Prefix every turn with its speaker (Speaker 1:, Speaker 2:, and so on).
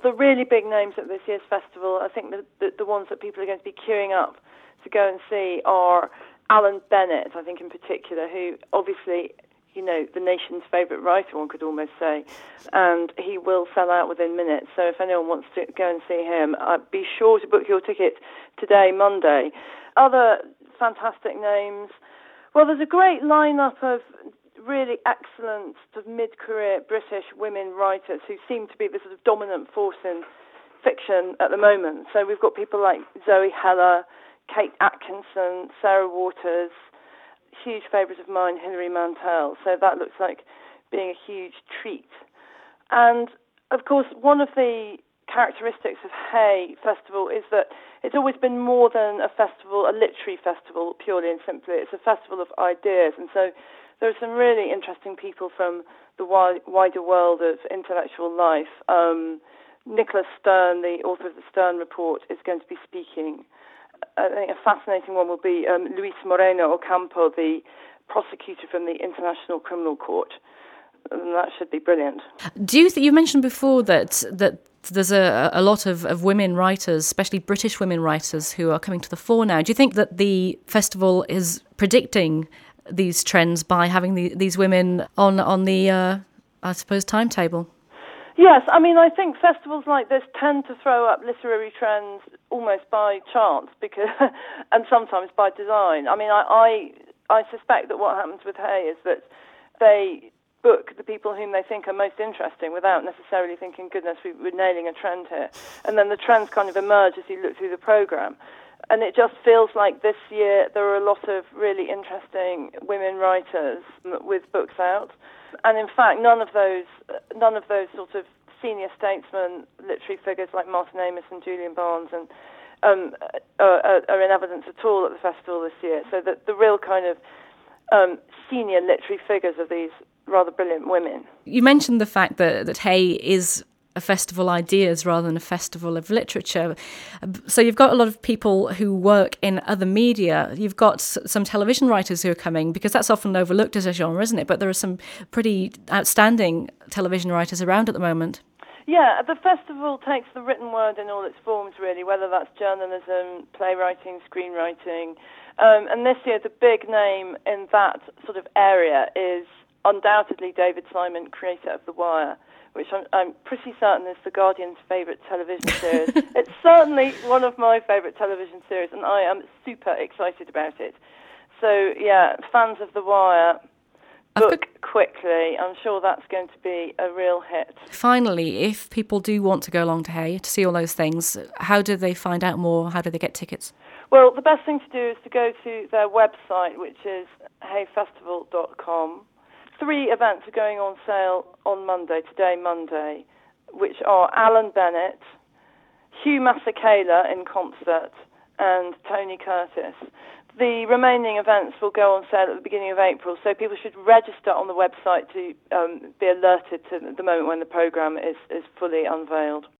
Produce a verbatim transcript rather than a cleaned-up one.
Speaker 1: the really big names at this year's festival, I think the, the, the ones that people are going to be queuing up to go and see are Alan Bennett, I think in particular, who obviously, you know, the nation's favourite writer, one could almost say, and he will sell out within minutes. So if anyone wants to go and see him, uh, be sure to book your ticket today, Monday. Other fantastic names. Well, there's a great lineup of really excellent sort of mid-career British women writers who seem to be the sort of dominant force in fiction at the moment. So we've got people like Zoe Heller, Kate Atkinson, Sarah Waters, huge favourite of mine, Hilary Mantel. So that looks like being a huge treat. And, of course, one of the characteristics of Hay Festival is that it's always been more than a festival, a literary festival, purely and simply. It's a festival of ideas. And so there are some really interesting people from the wi- wider world of intellectual life. Um, Nicholas Stern, the author of the Stern Report, is going to be speaking. I think a fascinating one will be um, Luis Moreno Ocampo, the prosecutor from the International Criminal Court. And that should be brilliant.
Speaker 2: Do you th- you mentioned before that that there's a, a lot of, of women writers, especially British women writers, who are coming to the fore now. Do you think that the festival is predicting these trends by having the, these women on on the, uh, I suppose, timetable?
Speaker 1: Yes, I mean, I think festivals like this tend to throw up literary trends almost by chance, because, and sometimes by design. I mean, I, I I suspect that what happens with Hay is that they book the people whom they think are most interesting without necessarily thinking, goodness, we, we're nailing a trend here. And then the trends kind of emerge as you look through the programme. And it just feels like this year there are a lot of really interesting women writers with books out. And in fact, none of those, none of those sort of senior statesmen, literary figures like Martin Amis and Julian Barnes, and um, are, are in evidence at all at the festival this year. So that the real kind of um, senior literary figures of these rather brilliant women.
Speaker 2: You mentioned the fact that, that Hay is a festival of ideas rather than a festival of literature. So you've got a lot of people who work in other media. You've got some television writers who are coming, because that's often overlooked as a genre, isn't it? But there are some pretty outstanding television writers around at the moment.
Speaker 1: Yeah, the festival takes the written word in all its forms, really, whether that's journalism, playwriting, screenwriting. Um, and this year, the big name in that sort of area is undoubtedly David Simon, creator of The Wire, which I'm, I'm pretty certain is The Guardian's favourite television series. It's certainly one of my favourite television series, and I am super excited about it. So, yeah, fans of The Wire, book quickly. I'm sure that's going to be a real hit.
Speaker 2: Finally, if people do want to go along to Hay to see all those things, how do they find out more? How do they get tickets?
Speaker 1: Well, the best thing to do is to go to their website, which is hay festival dot com. Three events are going on sale on Monday, today, Monday, which are Alan Bennett, Hugh Masekela in concert, and Tony Curtis. The remaining events will go on sale at the beginning of April, so people should register on the website to um, be alerted to the moment when the programme is, is fully unveiled.